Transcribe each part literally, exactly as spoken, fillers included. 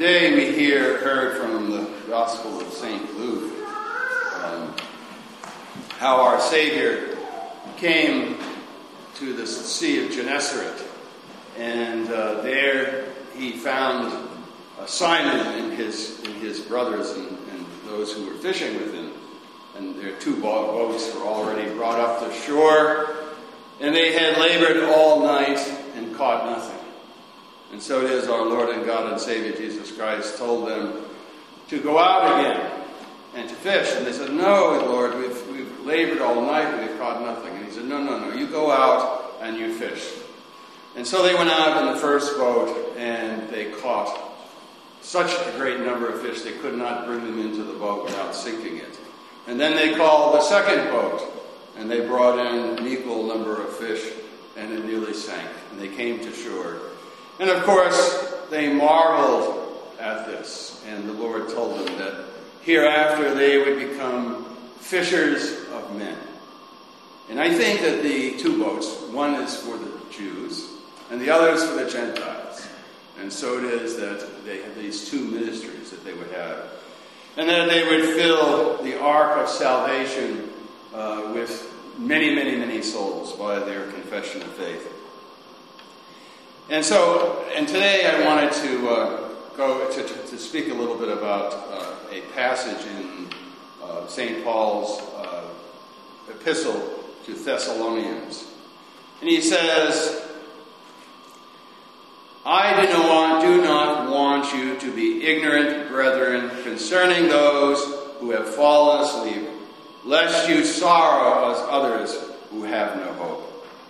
Today we hear heard from the Gospel of Saint Luke um, how our Savior came to the Sea of Gennesaret, and uh, there he found uh, Simon and his and his brothers and, and those who were fishing with him, and their two boats were already brought up to shore, and they had labored all night and caught nothing. And so it is our Lord and God and Savior Jesus Christ told them to go out again and to fish. And they said, "No, Lord, we've, we've labored all night and we've caught nothing." And he said, "No, no, no, you go out and you fish." And so they went out in the first boat and they caught such a great number of fish they could not bring them into the boat without sinking it. And then they called the second boat and they brought in an equal number of fish, and it nearly sank. And they came to shore. And of course, they marveled at this, and the Lord told them that hereafter they would become fishers of men. And I think that the two boats, one is for the Jews, and the other is for the Gentiles. And so it is that they have these two ministries that they would have. And that they would fill the ark of salvation uh, with many, many, many souls by their confession of faith. And so, and today I wanted to uh, go to, to, to speak a little bit about uh, a passage in uh, Saint Paul's uh, epistle to Thessalonians. And he says, "I do not, want, do not want you to be ignorant, brethren, concerning those who have fallen asleep, lest you sorrow as others who have no hope."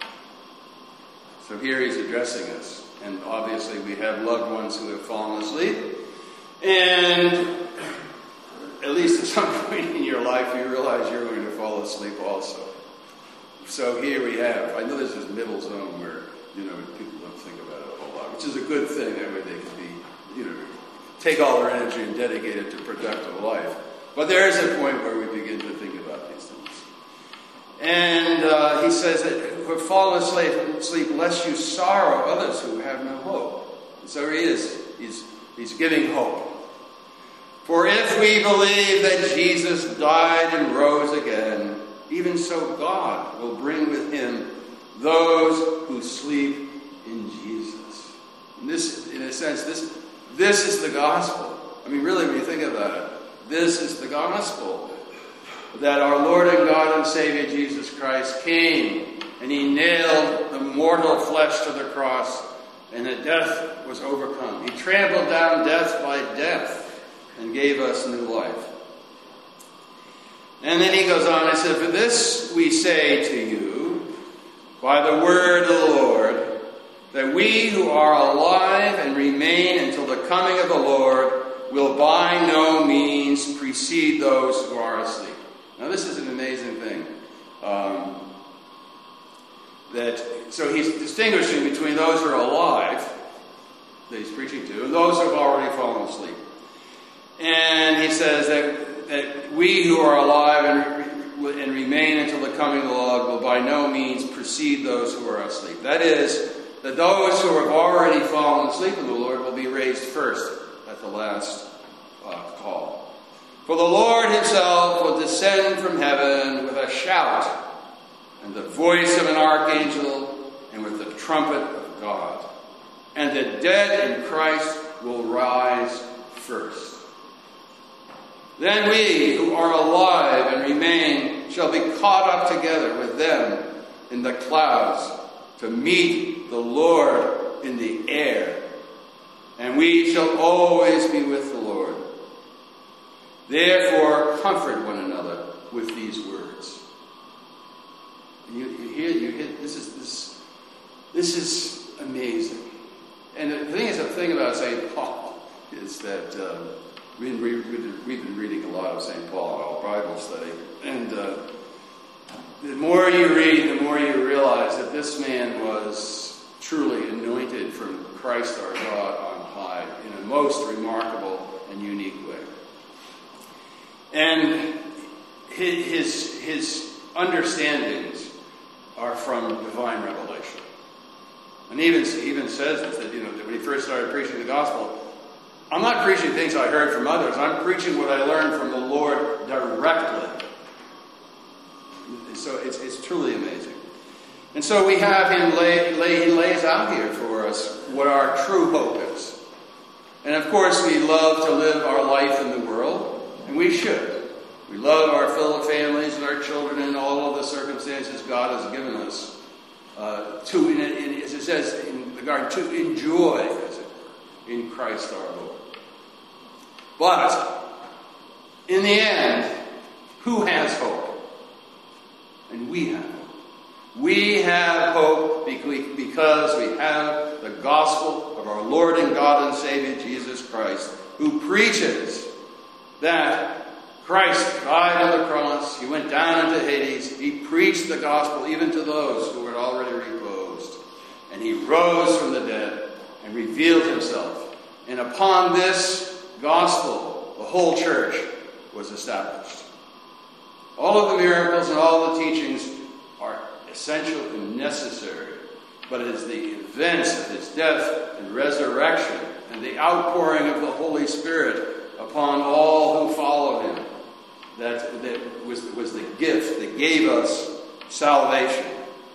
So here he's addressing us, and obviously we have loved ones who have fallen asleep, and at least at some point in your life you realize you're going to fall asleep also. So here we have, I know this is middle zone where, you know, people don't think about it a whole lot, which is a good thing. That way they can be, you know, take all their energy and dedicate it to productive life. But there is a point where we begin to think about these things. And uh, he says that who have fallen asleep, lest you sorrow others who have no hope. And so he is. He's, he's giving hope. "For if we believe that Jesus died and rose again, even so God will bring with him those who sleep in Jesus." And this, in a sense, this, this is the gospel. I mean, really, when you think about it, this is the gospel. That our Lord and God and Savior Jesus Christ came and he nailed the mortal flesh to the cross, and that death was overcome. He trampled down death by death and gave us new life. And then he goes on and said, "For this we say to you by the word of the Lord, that we who are alive and remain until the coming of the Lord will by no means precede those who are asleep." Now this is an amazing thing. Um, that so he's distinguishing between those who are alive, that he's preaching to, and those who have already fallen asleep. And he says that, that we who are alive and, and remain until the coming of the Lord will by no means precede those who are asleep. That is, that those who have already fallen asleep in the Lord will be raised first at the last uh, call. "For the Lord himself will descend from heaven with a shout, and the voice of an archangel, and with the trumpet of God. And the dead in Christ will rise first. Then we who are alive and remain shall be caught up together with them in the clouds to meet the Lord in the air. And we shall always be with the Lord. Therefore, comfort one another with these words." And you, you hear, you hear, this is this, this is amazing. And the thing is, the thing about Saint Paul is that um, we've, been, we've been reading a lot of Saint Paul in our Bible study, and uh, the more you read, the more you realize that this man was truly anointed from Christ our God on high in a most remarkable and unique way. And his, his understandings are from divine revelation. And he even, even says this, that, you know, that when he first started preaching the gospel, I'm not preaching things I heard from others. I'm preaching what I learned from the Lord directly. And so it's, it's truly amazing. And so we have him lay, lay, he lays out here for us what our true hope is. And of course, we love to live our life in the world, and we should. We love our fellow families and our children and all of the circumstances God has given us uh, to, in, in, as it says in the garden, to enjoy, as it were, in Christ our Lord. But in the end, who has hope? And we have hope. We have hope because we have the gospel of our Lord and God and Savior Jesus Christ, who preaches that Christ died on the cross, he went down into Hades, he preached the gospel even to those who were already reposed, and he rose from the dead and revealed himself. And upon this gospel, the whole church was established. All of the miracles and all the teachings are essential and necessary, but it is the events of his death and resurrection and the outpouring of the Holy Spirit upon all who follow him that, that was, was the gift that gave us salvation.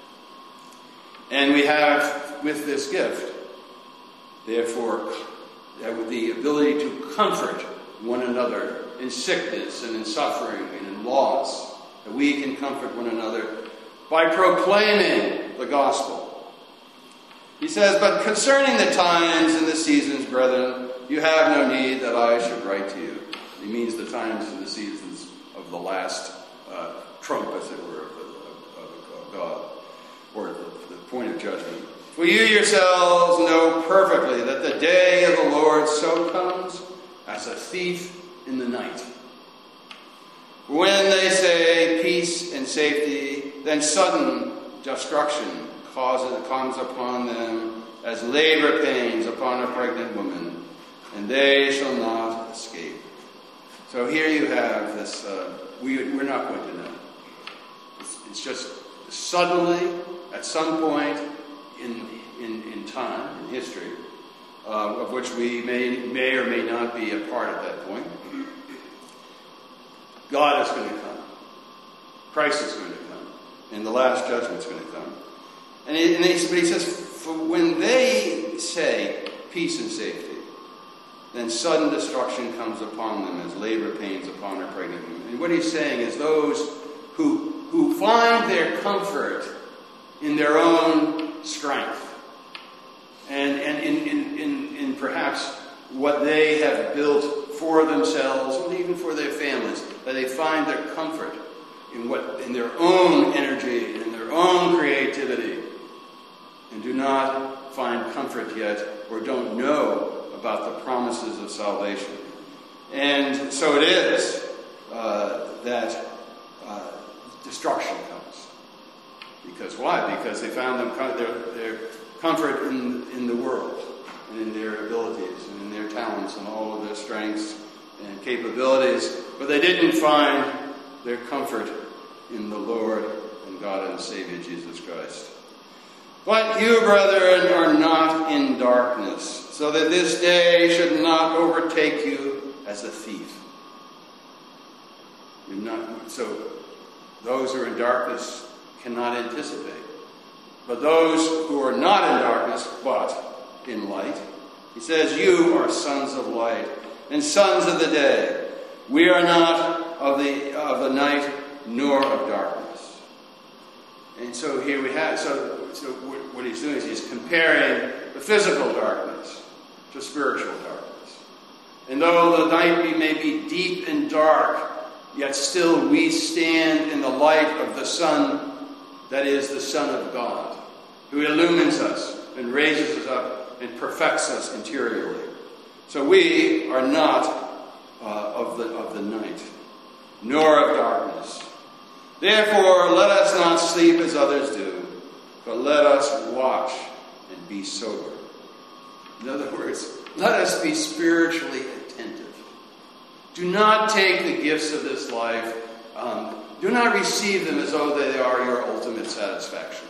And we have with this gift, therefore, the ability to comfort one another in sickness and in suffering and in loss, that we can comfort one another by proclaiming the gospel. He says, but concerning the times and the seasons, brethren, you have no need that I should write to you. He means the times and the seasons of the last uh, trump, as it were, of, of, of God, or the, the point of judgment. For you yourselves know perfectly that the day of the Lord so comes as a thief in the night. When they say peace and safety, then sudden destruction causes, comes upon them as labor pains upon a pregnant woman, and they shall not escape. So here you have this, uh, we, we're not going to know. It's, it's just suddenly, at some point in, in, in time, in history, uh, of which we may, may or may not be a part at that point, God is going to come. Christ is going to come. And the last judgment is going to come. And he, and he, but he says, for when they say peace and safety, then sudden destruction comes upon them as labor pains upon a pregnant woman. And what he's saying is those who, who find their comfort in their own strength and, and in, in, in, in perhaps what they have built for themselves and even for their families, that they find their comfort in what in their own energy and in their own creativity, and do not find comfort yet or don't know about the promises of salvation. And so it is uh, that uh, destruction comes. Because why? Because they found them com- their, their comfort in, in the world and in their abilities and in their talents and all of their strengths and capabilities, but they didn't find their comfort in the Lord and God and Savior Jesus Christ. But you, brethren, are not in darkness, so that this day should not overtake you as a thief. You're not, so those who are in darkness cannot anticipate. But those who are not in darkness, but in light, he says, you are sons of light and sons of the day. We are not of the of the night nor of darkness. And so here we have, so, so what, what he's doing is he's comparing the physical darkness to spiritual darkness. And though the night may be deep and dark, yet still we stand in the light of the sun, that is the Son of God, who illumines us and raises us up and perfects us interiorly. So we are not uh, of the of the night, nor of darkness. Therefore, let us not sleep as others do, but let us watch and be sober. In other words, let us be spiritually attentive. Do not take the gifts of this life. Um, do not receive them as though they are your ultimate satisfaction,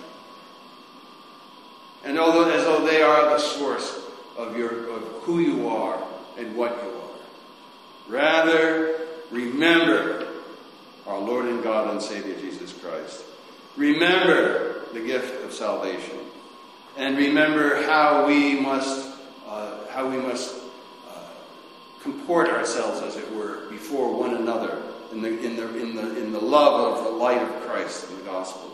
and although, as though they are the source of your of who you are and what you are. Rather, remember our Lord and God and Savior Jesus Christ. Remember the gift of salvation. And remember how we must, uh, how we must uh, comport ourselves, as it were, before one another in the, in the, in the, in the love of the light of Christ and the gospel.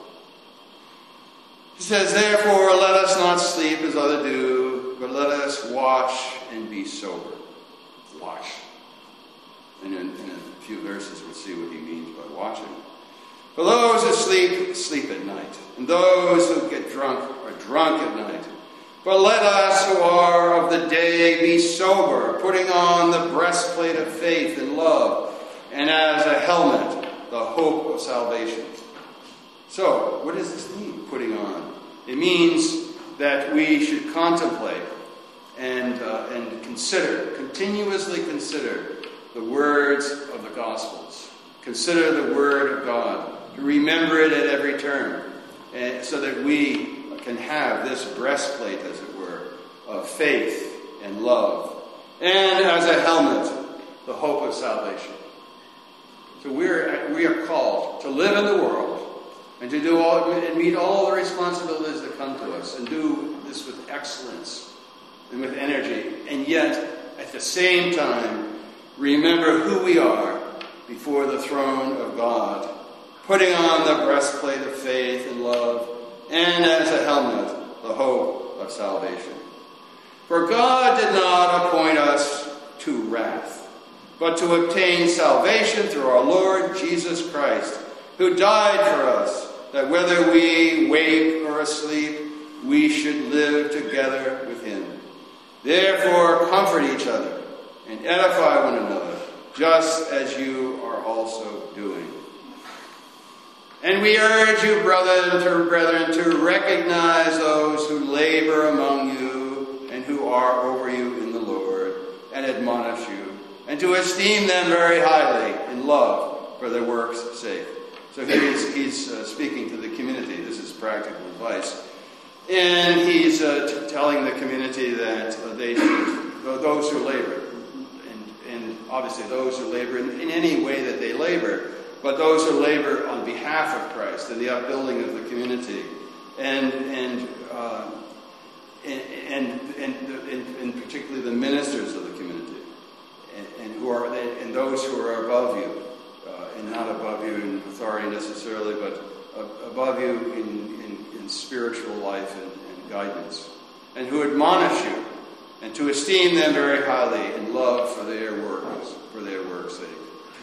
He says, therefore, let us not sleep as others do, but let us watch and be sober. Watch. And in, in a few verses we'll see what he means by watching. For those who sleep, sleep at night. And those who get drunk are drunk at night. But let us who are of the day be sober, putting on the breastplate of faith and love, and as a helmet, the hope of salvation. So, what does this mean, putting on? It means that we should contemplate and, uh, and consider, continuously consider the words of the Gospels. Consider the Word of God. To remember it at every turn, and so that we can have this breastplate, as it were, of faith and love. And as a helmet, the hope of salvation. So we're, we are called to live in the world and to do all and meet all the responsibilities that come to us, and do this with excellence and with energy, and yet at the same time remember who we are before the throne of God, putting on the breastplate of faith and love, and as a helmet the hope of salvation. For God did not appoint us to wrath, but to obtain salvation through our Lord Jesus Christ, who died for us, that whether we wake or asleep, we should live together with him. Therefore, comfort each other and edify one another, just as you are also doing. And we urge you, brethren, to, brethren, to recognize those who labor among you and who are over you in the Lord, and admonish you, and to esteem them very highly in love for their work's sake. So he's, he's uh, speaking to the community. This is practical advice. And he's uh, t- telling the community that uh, they should, those who labor, and, and obviously those who labor in, in any way that they labor, but those who labor on behalf of Christ and the upbuilding of the community, and and uh, and, and, and, and, and particularly the ministers of the community, and, and who are and those who are above you. And not above you in authority necessarily, but above you in, in, in spiritual life and, and guidance. And who admonish you, and to esteem them very highly in love for their works, for their work's sake.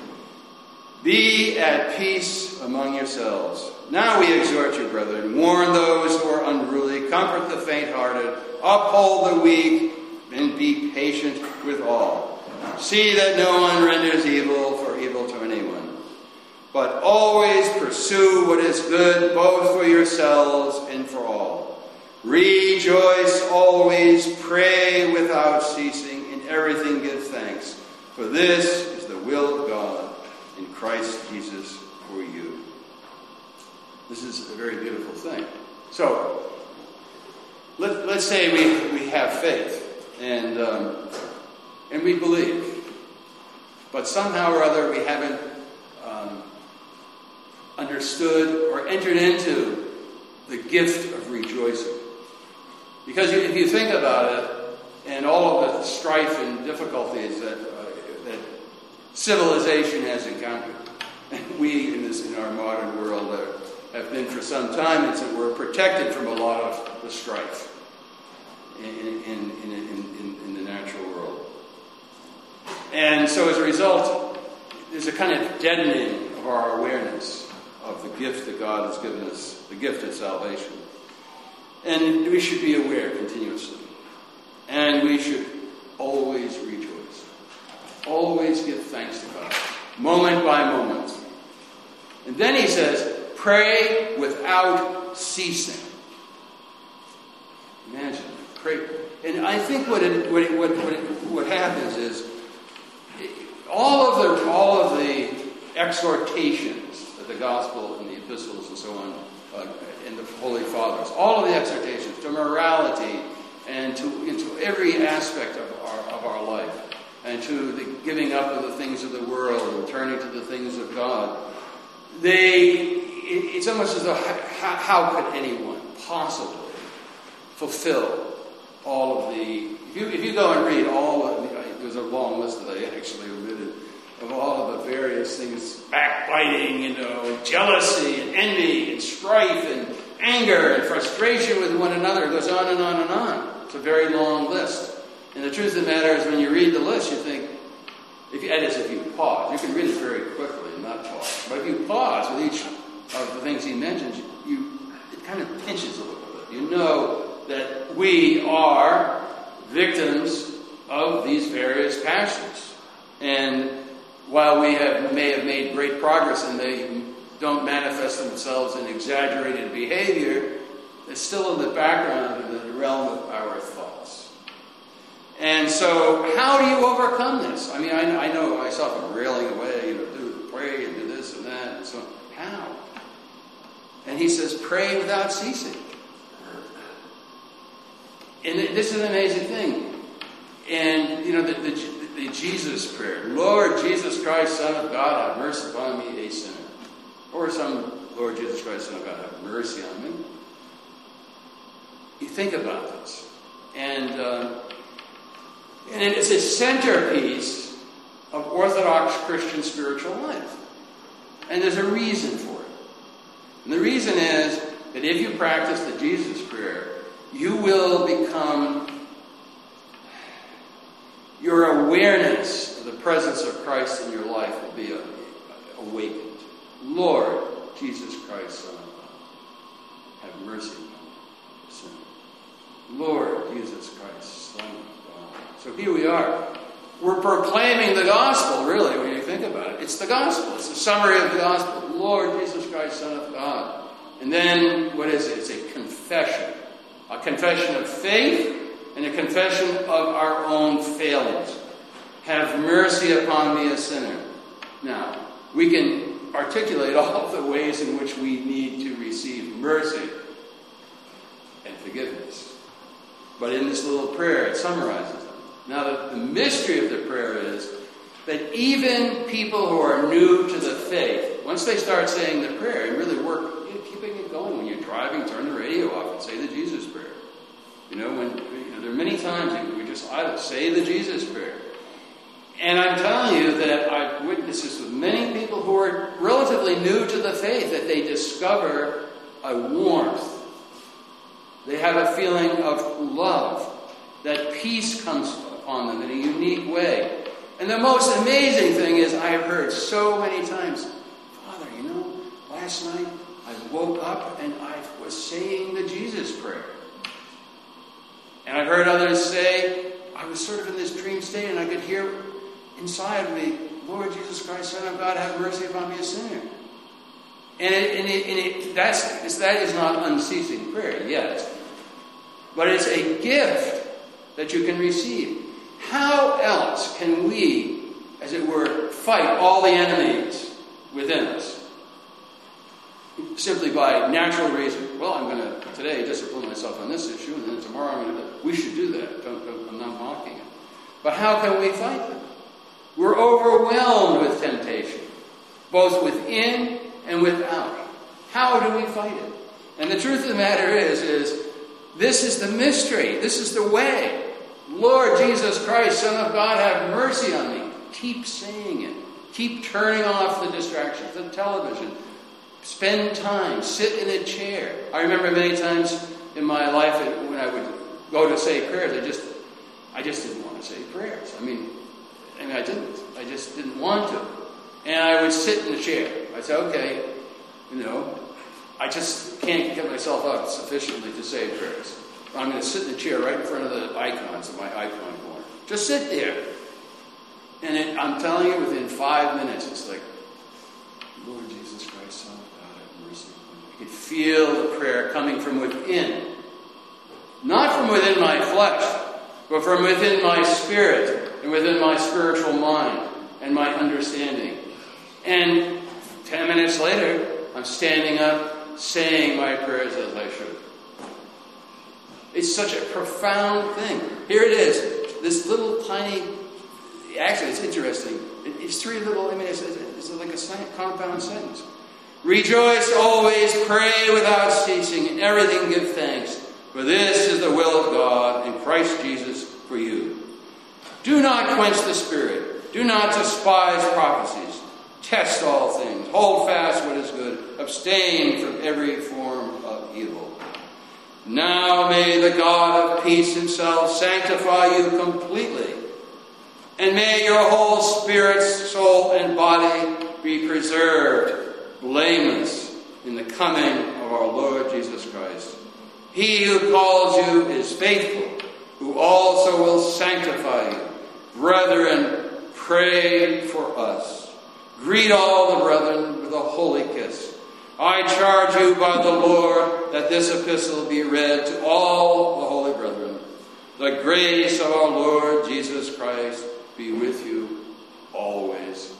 Be at peace among yourselves. Now we exhort you, brethren, warn those who are unruly, comfort the faint-hearted, uphold the weak, and be patient with all. See that no one renders evil for evil to anyone. But always pursue what is good, both for yourselves and for all. Rejoice always, pray without ceasing, in everything give thanks. For this is the will of God in Christ Jesus for you. This is a very beautiful thing. So, let, let's say we, we have faith, and, um, and we believe. But somehow or other we haven't um, understood or entered into the gift of rejoicing. Because if you think about it, and all of the strife and difficulties that, uh, that civilization has encountered, and we in this in our modern world uh, have been for some time, it's that we're protected from a lot of the strife in, in, in, in, in, in the natural world. And so as a result, there's a kind of deadening of our awareness of the gift that God has given us, the gift of salvation. And we should be aware continuously. And we should always rejoice. Always give thanks to God. Moment by moment. And then he says, pray without ceasing. Imagine. Pray. And I think what it, what, it, what, what, it, what happens is all of the all of the exhortations that the gospel and the epistles and so on uh, and the Holy Fathers, all of the exhortations to morality and to into every aspect of our of our life, and to the giving up of the things of the world and turning to the things of God, they, it, it's almost as though, how, how could anyone possibly fulfill all of the, if you, if you go and read all of the, there's a long list that I actually omitted, of all of the various things, backbiting, you know, jealousy and envy and strife and anger and frustration with one another. It goes on and on and on. It's a very long list. And the truth of the matter is, when you read the list, you think, if you, that is, if you pause, you can read it very quickly and not pause. But if you pause with each of the things he mentions, you, it kind of pinches a little bit. You know that we are victims of these various passions. And while we have, may have made great progress and they don't manifest themselves in exaggerated behavior, they're still in the background of the realm of our thoughts. And so, how do you overcome this? I mean, I, I know myself, I'm railing away, you know, do pray and do this and that, and so on. How? And he says, pray without ceasing. And this is an amazing thing. And, you know, the, the, the Jesus prayer, Lord Jesus Christ, Son of God, have mercy upon me, a sinner. Or some, Lord Jesus Christ, Son of God, have mercy on me. You think about this. And, uh, and it's a centerpiece of Orthodox Christian spiritual life. And there's a reason for it. And the reason is that if you practice the Jesus prayer, you will become, your awareness of the presence of Christ in your life will be awakened. Lord Jesus Christ, Son of God, have mercy upon me, a sinner. Lord Jesus Christ, Son of God. So here we are. We're proclaiming the gospel, really, when you think about it. It's the gospel. It's a summary of the gospel. Lord Jesus Christ, Son of God. And then, what is it? It's a confession. A confession of faith and a confession of our own failings. Have mercy upon me, a sinner. Now, we can articulate all of the ways in which we need to receive mercy and forgiveness. But in this little prayer, it summarizes them. Now, the, the mystery of the prayer is that even people who are new to the faith, once they start saying the prayer and really work, you know, keeping it going when you're driving, turn the radio off and say the Jesus prayer. You know, when you know, there are many times we just either say the Jesus prayer. And I'm telling you that I've witnessed this with many people who are relatively new to the faith, that they discover a warmth. They have a feeling of love. That peace comes upon them in a unique way. And the most amazing thing is, I have heard so many times, Father, you know, last night I woke up and I was saying the Jesus prayer. And I've heard others say, I was sort of in this dream state and I could hear inside of me, Lord Jesus Christ, Son of God, have mercy upon me, a sinner. And, it, and, it, and it, that's, that is not unceasing prayer, yet. But it's a gift that you can receive. How else can we, as it were, fight all the enemies within us? Simply by natural reason. Well, I'm going to today discipline myself on this issue, and then tomorrow I'm going to. We should do that. Don't, don't, I'm not mocking it. But how can we fight them? We're overwhelmed with temptation, both within and without. How do we fight it? And the truth of the matter is, is this is the mystery. This is the way. Lord Jesus Christ, Son of God, have mercy on me. Keep saying it. Keep turning off the distractions, the television. Spend time. Sit in a chair. I remember many times in my life when I would go to say prayers, I just, I just didn't want to say prayers. I mean, I mean, I didn't. I just didn't want to. And I would sit in a chair. I'd say, okay, you know, I just can't get myself up sufficiently to say prayers. I'm going to sit in the chair right in front of the icons of my icon board. Just sit there. And it, I'm telling you, within five minutes, it's like, Lord Jesus Christ, Son of God, have mercy upon me. I could feel the prayer coming from within. Not from within my flesh, but from within my spirit and within my spiritual mind and my understanding. And ten minutes later, I'm standing up, saying my prayers as I should. It's such a profound thing. Here it is, this little tiny, actually, it's interesting. It's three little, I mean, it's, it's like a compound sentence. Rejoice always, pray without ceasing, in everything give thanks, for this is the will of God in Christ Jesus for you. Do not quench the Spirit. Do not despise prophecies. Test all things. Hold fast what is good. Abstain from every form of evil. Now may the God of peace himself sanctify you completely, and may your whole spirit, soul, and body be preserved blameless in the coming of our Lord Jesus Christ. He who calls you is faithful, who also will sanctify you. Brethren, pray for us. Greet all the brethren with a holy kiss. I charge you by the Lord that this epistle be read to all the holy brethren. The grace of our Lord Jesus Christ be with you always.